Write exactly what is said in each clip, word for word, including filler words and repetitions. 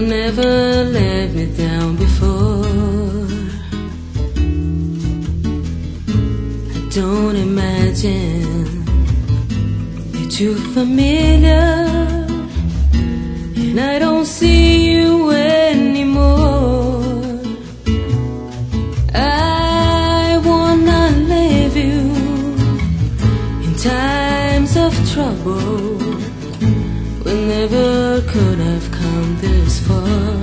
never let me down before. I don't imagine you're too familiar, and I don't see you anymore. I wanna leave you in times of trouble. We never could have come this far.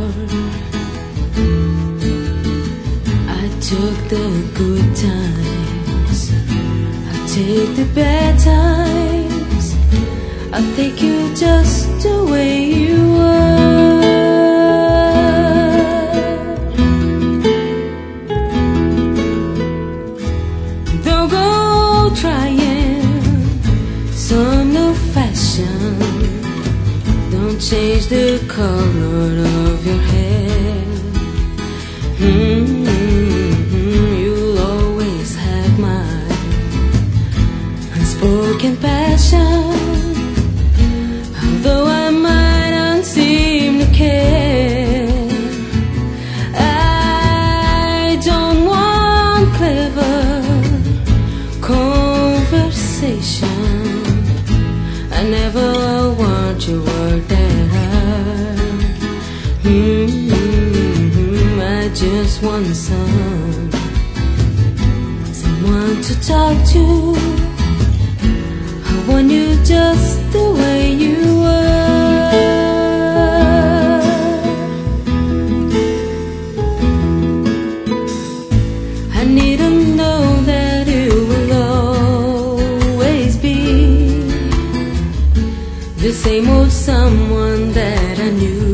I took the good times, I take the bad times. I take you just the way you are. Don't go trying some new fashion. Don't change the color of your hair. Mm-hmm. You'll always have my unspoken passion. Although I might not seem to care, I don't want clever conversation. I never want your work that hard. Mm-hmm. I just want some someone to talk to. I want you just the way you are. I need to know that you will always be the same old someone that I knew.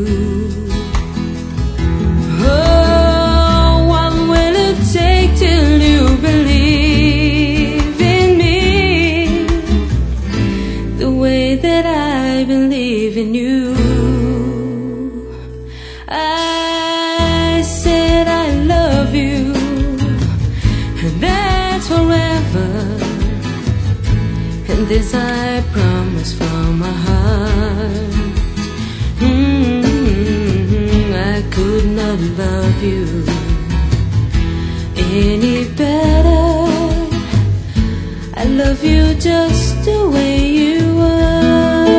Oh, what will it take till you believe in me the way that I believe in you? I said I love you, and that's forever. And this I promise from my heart. Mm-hmm. I could not love you any better. I love you just the way you are.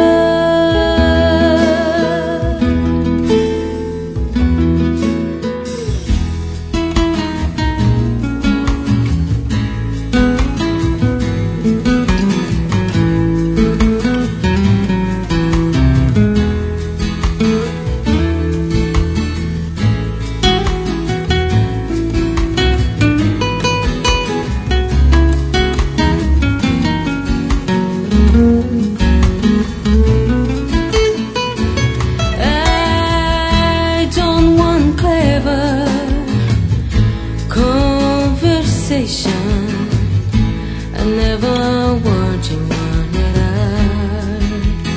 I never want you wanted I.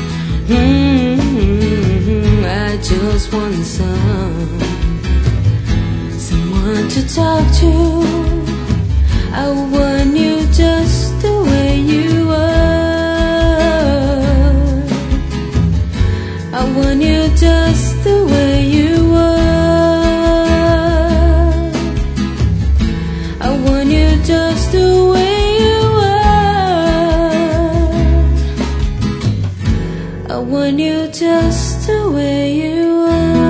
Mm-hmm. I just want some someone to talk to. I want you just the way you are. I want you just the way you are. I want you just the way you are. I want you just the way you are.